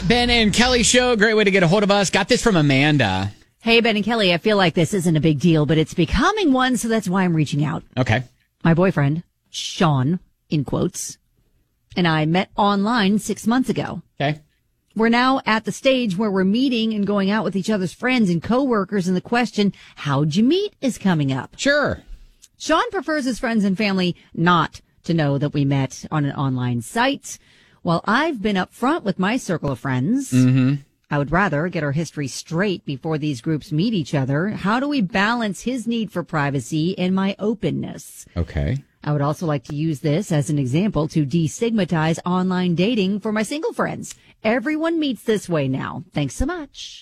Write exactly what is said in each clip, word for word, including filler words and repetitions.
Ben and Kelly Show. Great way to get a hold of us. Got this from Amanda. Hey, Ben and Kelly, I feel like this isn't a big deal, but it's becoming one, so that's why I'm reaching out. Okay. My boyfriend, Sean, in quotes, and I met online six months ago. Okay. We're now at the stage where we're meeting and going out with each other's friends and coworkers, and the question, how'd you meet, is coming up. Sure. Sean prefers his friends and family not to know that we met on an online site. While I've been up front with my circle of friends, mm-hmm. I would rather get our history straight before these groups meet each other. How do we balance his need for privacy and my openness? Okay. I would also like to use this as an example to destigmatize online dating for my single friends. Everyone meets this way now. Thanks so much.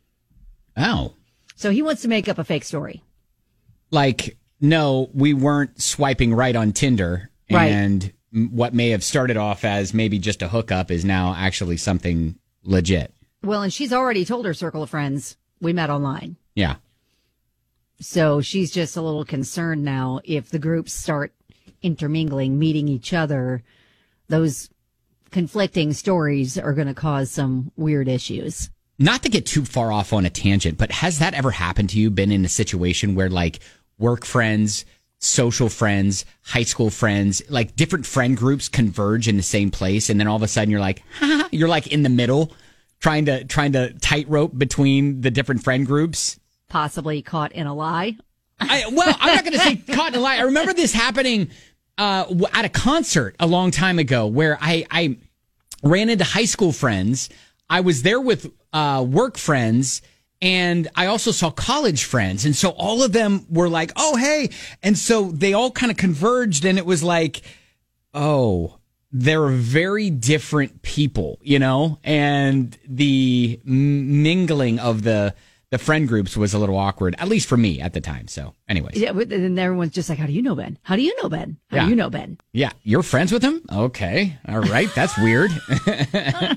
Oh. So he wants to make up a fake story. Like, no, we weren't swiping right on Tinder. Right. And what may have started off as maybe just a hookup is now actually something legit. Well, and she's already told her circle of friends we met online. Yeah. So she's just a little concerned now if the groups start intermingling, meeting each other, those conflicting stories are going to cause some weird issues. Not to get too far off on a tangent, but has that ever happened to you? Been in a situation where like work friends, social friends, high school friends, like different friend groups converge in the same place, and then all of a sudden you're like, ha, you're like in the middle, trying to trying to tightrope between the different friend groups? Possibly caught in a lie. I, well, I'm not going to say caught in a lie. I remember this happening uh, at a concert a long time ago where I, I ran into high school friends. I was there with uh, work friends, and I also saw college friends. And so all of them were like, oh, hey. And so they all kind of converged, and it was like, oh, they're very different people, you know? And the mingling of the the friend groups was a little awkward, at least for me at the time. So anyways. Yeah, and everyone's just like, how do you know Ben? How do you know Ben? How yeah. do you know Ben? Yeah, you're friends with him? Okay. All right. That's weird. uh,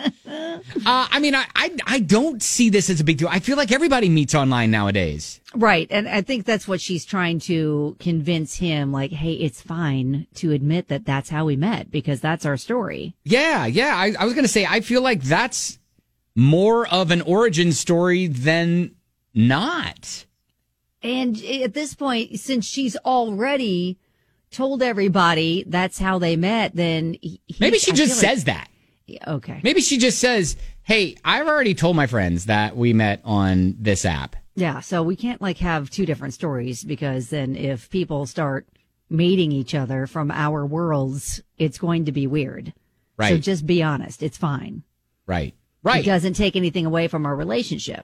I mean, I, I I don't see this as a big deal. I feel like everybody meets online nowadays. Right. And I think that's what she's trying to convince him, like, hey, it's fine to admit that that's how we met because that's our story. Yeah, yeah. I, I was going to say, I feel like that's more of an origin story than not. And at this point, since she's already told everybody that's how they met, then he, maybe she I just feel like- says that. Okay. Maybe she just says, hey, I've already told my friends that we met on this app. Yeah, so we can't like have two different stories because then if people start meeting each other from our worlds, it's going to be weird. Right. So just be honest. It's fine. Right. Right. It doesn't take anything away from our relationship.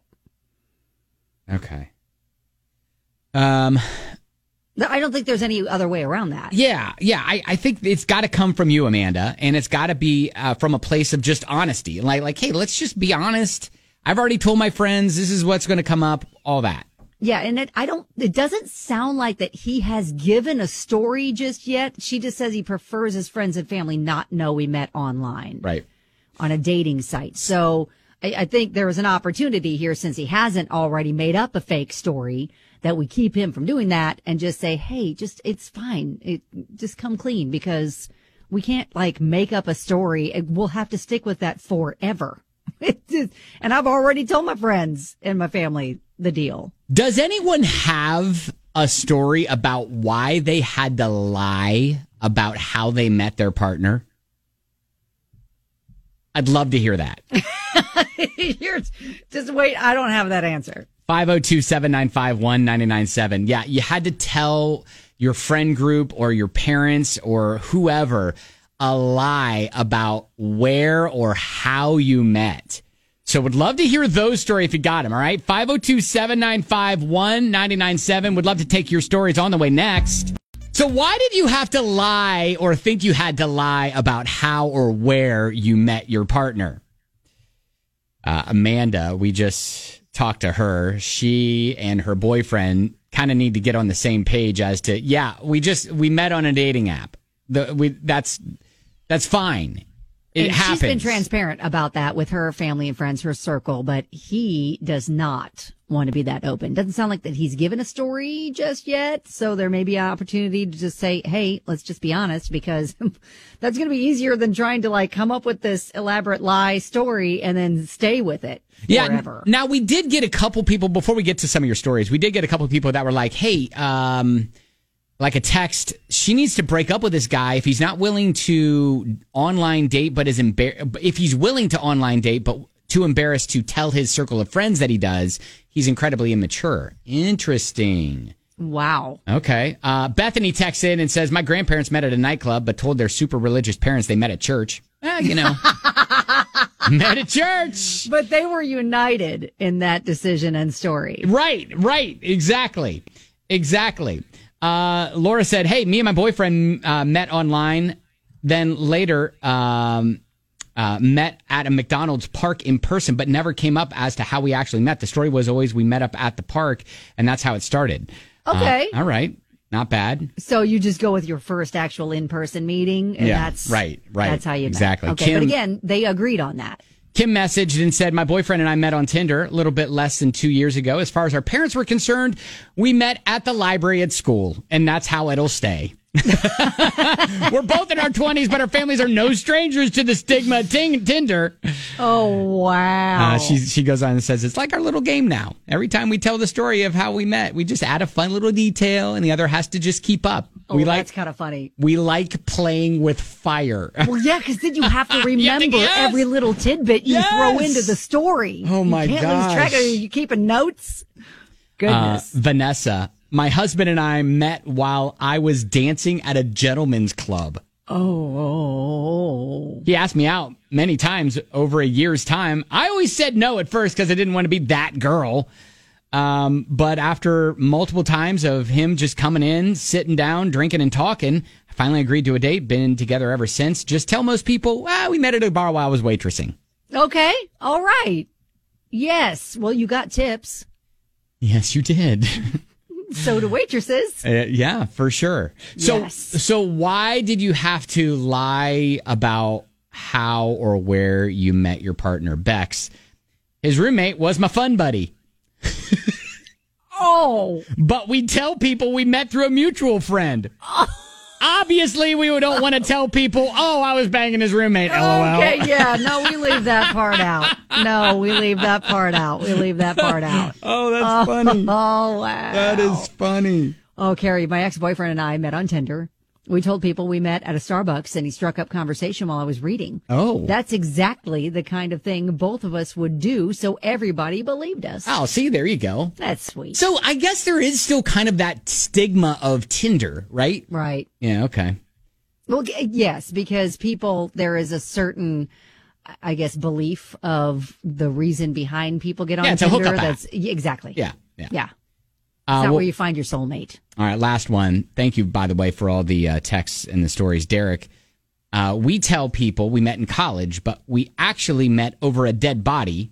Okay. Um, I don't think there's any other way around that. Yeah, yeah. I, I think it's got to come from you, Amanda, and it's got to be uh, from a place of just honesty. Like, like, hey, let's just be honest. I've already told my friends this is what's going to come up, all that. Yeah, and it, I don't, it doesn't sound like that he has given a story just yet. She just says he prefers his friends and family not know we met online. Right. On a dating site. So I, I think there is an opportunity here since he hasn't already made up a fake story that we keep him from doing that and just say, hey, just, it's fine. It, just come clean because we can't like make up a story. We'll have to stick with that forever. And I've already told my friends and my family the deal. Does anyone have a story about why they had to lie about how they met their partner? I'd love to hear that. You're, just wait. I don't have that answer. five oh two, seven nine five, one nine nine seven. Yeah, you had to tell your friend group or your parents or whoever a lie about where or how you met. So would love to hear those stories if you got them, all right? five oh two, seven nine five, one nine nine seven. Would love to take your stories on the way next. So why did you have to lie or think you had to lie about how or where you met your partner? Uh, Amanda, we just talked to her. She and her boyfriend kind of need to get on the same page as to, yeah, we just, we met on a dating app. The, we, that's, that's fine. It and happens. She's been transparent about that with her family and friends, her circle, but he does not want to be that open. Doesn't sound like that he's given a story just yet. So there may be an opportunity to just say, hey, let's just be honest, because that's going to be easier than trying to like come up with this elaborate lie story and then stay with it yeah, forever. N- now, we did get a couple people, before we get to some of your stories, we did get a couple people that were like, hey, um, like a text, she needs to break up with this guy if he's not willing to online date, but is embar- if he's willing to online date, but too embarrassed to tell his circle of friends that he does, he's incredibly immature. Interesting. Wow. Okay. Uh, Bethany texts in and says, my grandparents met at a nightclub, but told their super religious parents they met at church. Eh, you know, met at church. But they were united in that decision and story. Right, right. Exactly. Exactly. Uh, Laura said, hey, me and my boyfriend uh, met online, then later um, uh, met at a McDonald's park in person, but never came up as to how we actually met. The story was always we met up at the park, and that's how it started. Okay. Uh, all right. Not bad. So you just go with your first actual in-person meeting, and Yeah, that's right, right. That's how you met. Exactly. Okay, Kim- but again, they agreed on that. Kim messaged and said, my boyfriend and I met on Tinder a little bit less than two years ago. As far as our parents were concerned, we met at the library at school, and that's how it'll stay. We're both in our twenties, but our families are no strangers to the stigma of ting- Tinder. Oh, wow. Uh, she, she goes on and says, it's like our little game now. Every time we tell the story of how we met, we just add a fun little detail, and the other has to just keep up. oh, we that's like kind of funny. We like playing with fire. Well, yeah, because then you have to remember You have to guess. every little tidbit you Yes. throw into the story. Oh, my you can't lose track of gosh. it. You keeping notes? Uh, Goodness. Vanessa, my husband and I met while I was dancing at a gentleman's club. oh, oh. He asked me out many times over a year's time. I always said no at first because I didn't want to be that girl. Um, but after multiple times of him just coming in, sitting down, drinking and talking, I finally agreed to a date. Been together ever since. Just tell most people, well, we met at a bar while I was waitressing. Okay. All right. Yes. Well, you got tips. Yes, you did. So do waitresses. Uh, yeah, for sure. So, Yes. so why did you have to lie about how or where you met your partner, Bex? His roommate was my fun buddy, Oh. but we tell people we met through a mutual friend. Obviously, we don't want to tell people, oh, I was banging his roommate, LOL. Okay, yeah. No, we leave that part out. No, we leave that part out. We leave that part out. Oh, that's funny. Oh, wow. That is funny. Oh, Carrie, my ex-boyfriend and I met on Tinder. We told people we met at a Starbucks, and he struck up conversation while I was reading. Oh. That's exactly the kind of thing both of us would do, so everybody believed us. Oh, see, there you go. That's sweet. So I guess there is still kind of that stigma of Tinder, right? Right. Yeah, okay. Well, g- yes, because people, there is a certain, I guess, belief of the reason behind people get on Yeah, it's a Tinder. hookup app. That's yeah, exactly. Yeah, yeah. Yeah. Uh, It's not well- where you find your soulmate. All right, last one. Thank you, by the way, for all the uh, texts and the stories, Derek. Uh, we tell people we met in college, but we actually met over a dead body.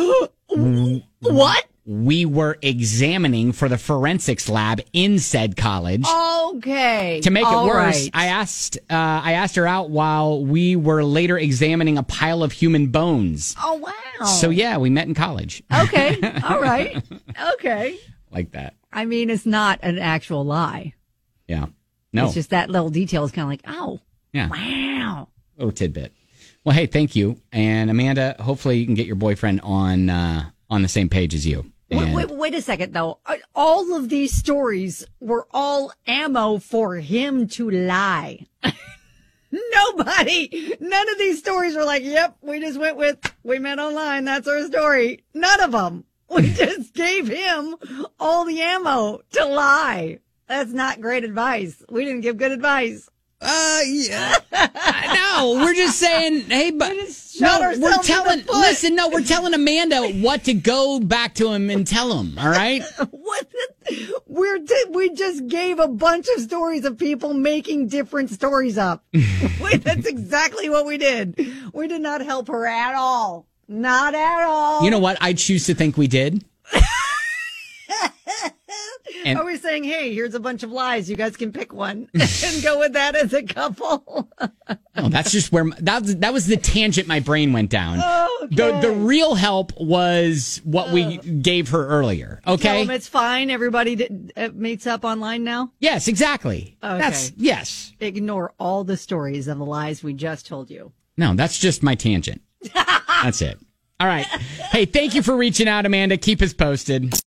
What? We were examining for the forensics lab in said college. Okay. To make it All worse, right. I asked uh, I asked her out while we were later examining a pile of human bones. Oh, wow. So yeah, we met in college. Okay. All right. Okay. Like that. I mean, it's not an actual lie. Yeah. No. It's just that little detail is kind of like, oh, Yeah. wow. Little tidbit. Well, hey, thank you. And Amanda, hopefully you can get your boyfriend on uh, on the same page as you. Wait, And- wait, wait a second, though. Uh, All of these stories were all ammo for him to lie. Nobody, none of these stories were like, yep, we just went with, we met online. That's our story. None of them. We just gave him all the ammo to lie. That's not great advice. We didn't give good advice. Uh, yeah. No, we're just saying, hey, but just shot no, ourselves we're in the telling. foot. Listen, no, we're telling Amanda what to go back to him and tell him. All right. What? the- We're t- we just gave a bunch of stories of people making different stories up. Wait, that's exactly what we did. We did not help her at all. Not at all. You know what? I choose to think we did. And are we saying, hey, here's a bunch of lies. You guys can pick one and go with that as a couple? no, that's just where my, that was, that was the tangent my brain went down. Okay. The the real help was what uh, we gave her earlier. Okay, tell them it's fine. Everybody did, uh, meets up online now. Yes, exactly. Okay. That's yes. Ignore all the stories of the lies we just told you. No, that's just my tangent. That's it. All right. Hey, thank you for reaching out, Amanda. Keep us posted.